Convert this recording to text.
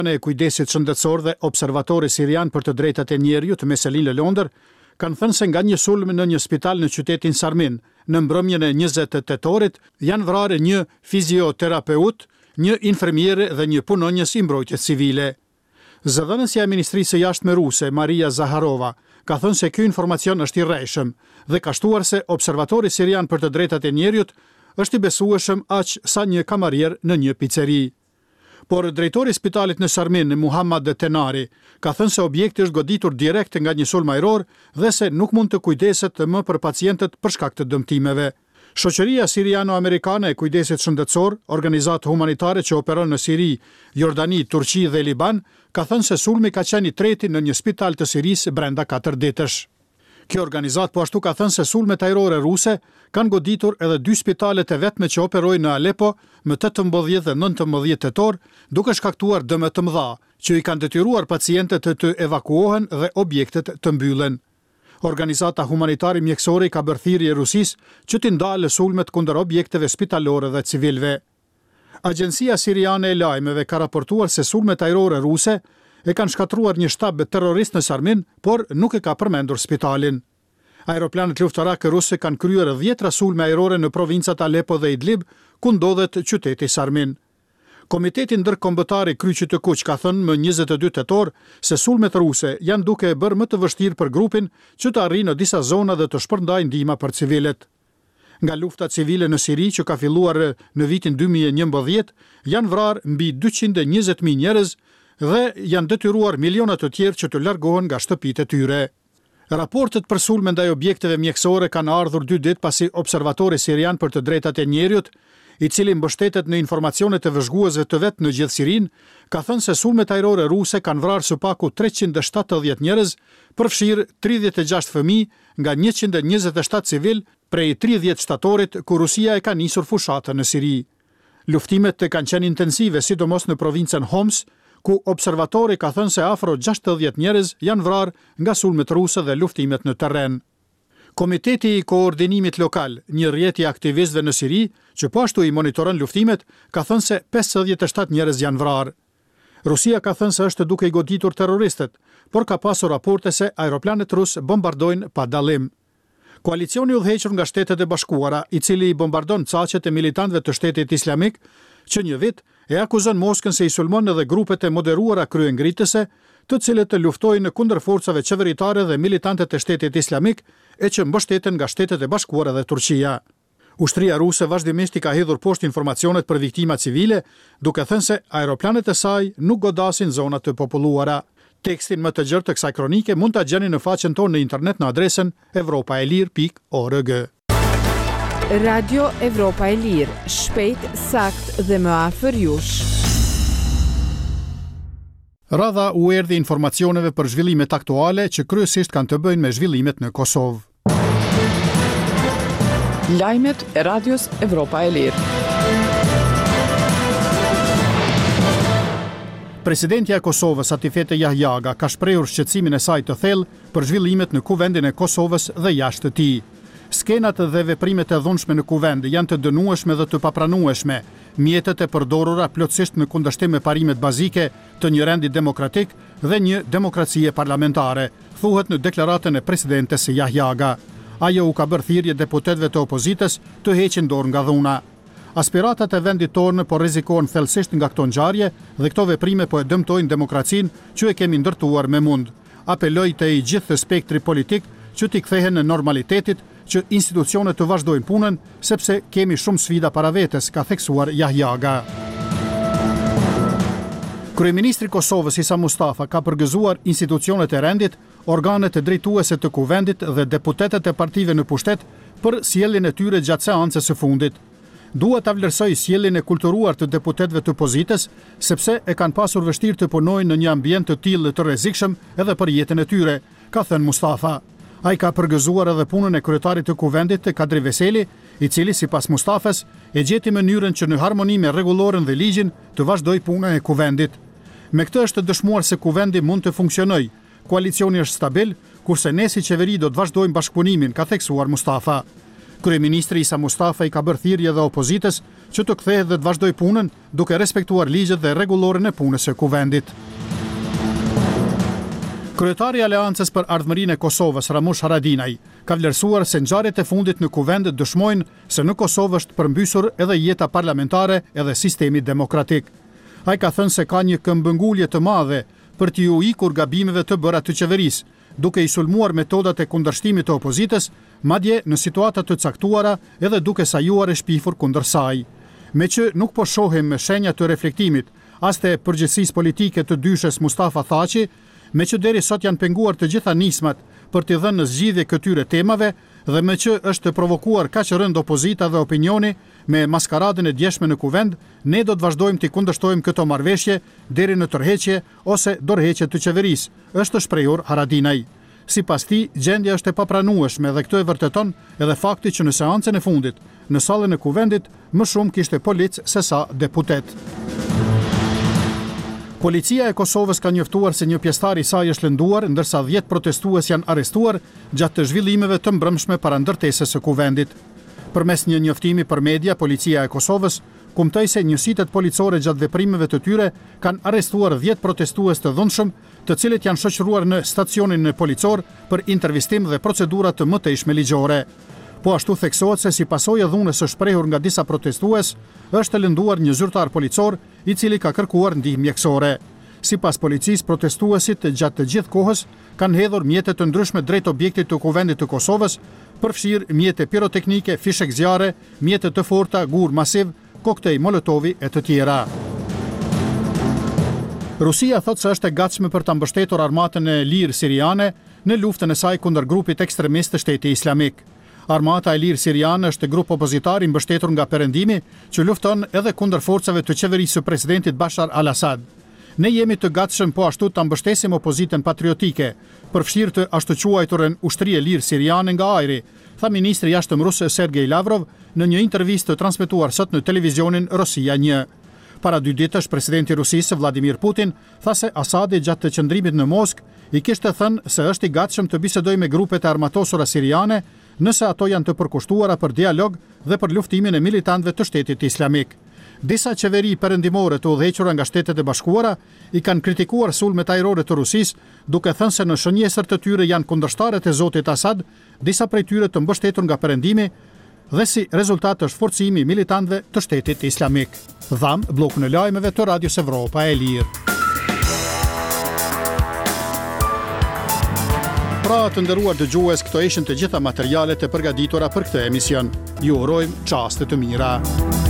e kujdesit shëndetësor dhe observatori sirian për të drejtat e njerëzit Meselin Lëlondër kanë thënë se nga një sulm në një spital në qytetin Sarmin në mbrëmjen e 20 tetorit janë vrarë një fizioterapeut, një infermiere dhe një punonjës i mbrojtjes civile. Zëdhënësja e Ministrisë së Jashtme ruse, Maria Zaharova, ka thënë se ky informacion është i rrejshëm dhe ka shtuar se observatori sirian për të drejtat e njerëzit është i besueshëm aq sa një kamarier në një piceri. Por drejtori i spitalit në Sarmin, Muhammad Tenari, ka thënë se objekti është goditur direkt nga një sulm ajror dhe se nuk mund të kujdeset më për pacientët për shkak të dëmtimeve. Shoqëria siriano-amerikane e kujdesit shëndetësor, organizatë humanitare që operon në Siri, Jordani, Turqi dhe Liban, ka thënë se sulmi ka qenë i treti në një spital të Sirisë brenda 4 ditësh. Kjo organizat po ashtu ka thënë se sulmet ajrore ruse kanë goditur edhe 2 spitalet e vetme që operojnë në Aleppo më 18 dhe 19 tetor, duke shkaktuar dëme të mëdha, që i kanë detyruar pacientët të evakuohen dhe objektet të mbyllen. Organizata humanitare mjekësore ka bërë thirrje Rusisë që të ndalë sulmet kundër objekteve spitalore dhe civilve. Agjencia Siriane e Lajmeve ka raportuar se sulmet ajrore ruse e kanë shkatruar një shtab terrorist në Sarmin, por nuk e ka përmendur spitalin. Aeroplanet luftarake ruse kanë kryer 10 sulme ajrore në provincat Aleppo dhe Idlib, ku ndodhet qyteti Sarmin. Komiteti ndërkombëtar i Kryqit të Kuq ka thënë më 22 tetor se sulmet ruse janë duke e bërë më të vështirë për grupin që të arrijë në disa zona dhe të shpërndajë ndihmë për civilet. Nga lufta civile në Siri që ka filluar në vitin 2011, janë vrarë mbi 220.000 njerëz dhe janë detyruar miliona të tjerë që të largohen nga shtëpitë e tyre. Raportet për sulme ndaj objekteve mjekësore kanë ardhur 2 ditë pasi observatori sirian për të drejtat e njerëzit, i cili mbështetet në informacionet e vëzhguesve të vet në gjithë Sirinë, ka thënë se sulmet ajrore ruse kanë vrarë së paku 370 njerëz, përfshirë 36 fëmijë nga 127 civil prej 30 shtatorit ku Rusia e ka nisur fushatën në Siri. Luftimet kanë qenë intensive, sidomos në provincën Homs, ku observatori ka thënë se afro 60 njerëz janë vrarë nga sulmet ruse dhe luftimet në terren. Komiteti i koordinimit lokal, një rrjet i aktivistëve në Siri, që po ashtu i monitoron luftimet, ka thënë se 57 njerëz janë vrarë. Rusia ka thënë se është duke i goditur terroristët, por ka pasur raporte se aeroplanet rus bombardojnë pa dallim. Koalicioni udhëhequr nga Shtetet e Bashkuara, i cili bombardon caqet e militantëve të Shtetit Islamik, që një vit e akuzon Moskën se i sulmon edhe grupet e moderuara kryengritëse, të cilët të luftojnë kundër forcave qeveritare dhe militantët e Shtetit Islamik, e që mbështeten nga Shtetet e Bashkuara dhe Turqia. Ushtria ruse vazhdimisht i ka hedhur poshtë informacionet për viktima civile, duke thënë se aeroplanet e saj nuk godasin zonat të populluara. Tekstin më të gjerë të kësaj kronike mund ta gjeni në faqen tonë në internet në adresën evropaelir.org. Radio Evropa e Lirë, shpejt, sakt dhe më afër jush. Radha u erdhi informacioneve për zhvillimet aktuale që kryesisht kanë të bëjnë me zhvillimet në Kosovë. Lajmet e Radios Evropa e Lirë. Presidentja e Kosovës Atifete Jahjaga ka shprehur shqetësimin e saj të thellë për zhvillimet në kuvendin e Kosovës dhe jashtë të tij. Skenat dhe veprimet e dhunshme në kuvend janë të dënueshme dhe të papranueshme. Mjetet e përdorura plotësisht në kundërshtim me parimet bazike të një rendi demokratik dhe një demokracie parlamentare, thuhet në deklaratën e presidentes Jahjaga. Ajo u ka bërë thirrje deputetëve të opozitës të heqin dorë nga dhuna. Aspiratat e vendit tonë po rrezikohen thellësisht nga këto ngjarje dhe këto veprime po e dëmtojnë demokracinë që e kemi ndërtuar me mund. Apeloj te i gjithë spektri politik që t'i kthehen në normalitetit, që institucionet të vazhdojnë punën, sepse kemi shumë sfida para vetes, ka theksuar Jahjaga. Kryeministri i Kosovës Isa Mustafa ka përgëzuar institucionet e rendit, organet e drejtuese të kuvendit dhe deputetët e partive në pushtet për sjelljen e tyre gjatë seancës së fundit. Dua ta vlerësoj sjelljen e kulturuar të deputetëve të opozitës, sepse e kanë pasur vështirë të punojnë në një ambient të tillë të rrezikshëm edhe për jetën e tyre, ka thënë Mustafa. Ai ka përgëzuar edhe punën e kryetarit të kuvendit Kadri Veseli, i cili sipas Mustafës e gjeti mënyrën që në harmoni me rregulloren dhe ligjin të vazhdojë puna e kuvendit. Me këtë është dëshmuar se kuvendi mund të funksionojë, koalicioni është stabil, kurse ne si qeveri do të vazhdojmë bashkëpunimin, ka theksuar Mustafa. Kryeministri Isa Mustafa i ka bërë thirrje dhe opozitës që të kthehet dhe të vazhdoj punën duke respektuar ligjet dhe rregulloren e punës së kuvendit. Kryetari i Aleancës për Ardhmërinë e Kosovës, Ramush Haradinaj, ka vlerësuar se ngjarjet e fundit në kuvend dëshmojnë se në Kosovë është përmbysur edhe jeta parlamentare edhe sistemi demokratik. Ai ka thënë se ka një këmbëngulje të madhe për t'ju ikur gabimeve të bëra të qeverisë, duke i sulmuar metodat e kundërshtimit të opozitës, madje në situata të caktuara edhe duke sajuar e shpifur kundër saj. Me që nuk po shohim shenja të reflektimit as të përgjegjësisë politike të dyshes Mustafa Thaçi, me që deri sot janë penguar të gjitha nismat për t'i dhënë në zgjidhje këtyre temave dhe me që është provokuar kaq rënd opozita dhe opinioni me maskaradën e djeshme në kuvend, ne do të vazhdojmë t'i kundërshtojmë këto marrëveshje deri në tërheqje ose dorëheqje të qeverisë, është shprehur Haradinaj. Sipas tij, gjendja është e papranueshme dhe këtë e vërteton edhe fakti që në seancën e fundit, në sallën e kuvendit, më shumë kishte polic se sa deputet. Policia e Kosovës ka njoftuar se një pjesëtar i saj është lënduar, ndërsa 10 protestues janë arrestuar gjatë të zhvillimeve të mbrëmshme para ndërtesës së kuvendit. Përmes një njoftimi për media, Policia e Kosovës kumtoi se njësitet policore gjatë veprimeve të tyre kanë arrestuar 10 protestues të dhunshëm, të cilët janë shoqëruar në stacionin policor për intervistim dhe procedura të mëtejshme ligjore. Po ashtu theksohet se si pasojë e dhunës së shprehur nga disa protestues, është lënduar një zyrtar policor i cili ka kërkuar ndihmë mjekësore. Sipas policisë, protestuesit gjatë të gjithë kohës kanë hedhur mjete të ndryshme drejt objektit të kuvendit të Kosovës, përfshirë mjete piroteknike, fishek zjarre, mjete të forta, gur masiv, koktej molotovi e të tjera. Rusia thotë se është e gatshme për ta mbështetur armatën e lirë siriane në luftën e saj kundër grupit ekstremist të Shteti Islamik. Armata e lirë siriane është grup opozitar i mbështetur nga Perëndimi që lufton edhe kundër forcave të qeverisë së presidentit Bashar al-Assad. Ne jemi të gatshëm po ashtu ta mbështesim opozitën patriotike, përfshirë të ashtu quajturën ushtri e lirë siriane nga ajri, tha ministri i jashtëm rus Sergej Lavrov në një intervistë të transmetuar sot në televizionin Rosia 1. Para 2 ditësh, presidenti i Rusisë Vladimir Putin tha se Asadi gjatë të qëndrimit në Moskë i kishte thënë se është i gatshëm të bisedojë me grupet e armatosura siriane nëse ato janë të përkushtuara për dialog dhe për luftimin e militantëve të Shtetit Islamik. Disa qeveri perëndimore të udhëhequra nga Shtetet e Bashkuara i kanë kritikuar sulmet ajrore të Rusisë, duke thënë se në shënjesër të tyre janë kundërshtarët e Zotit Asad, disa prej tyre të mbështetur nga Perëndimi, dhe si rezultat është forcimi i militantëve të Shtetit Islamik. Dham bllokun e lajmeve të Radios Evropa e Lirë. Pra të nderuar dëgjues, këto ishin të gjitha materialet e përgatitura për këtë emision. Ju urojmë çaste të mira.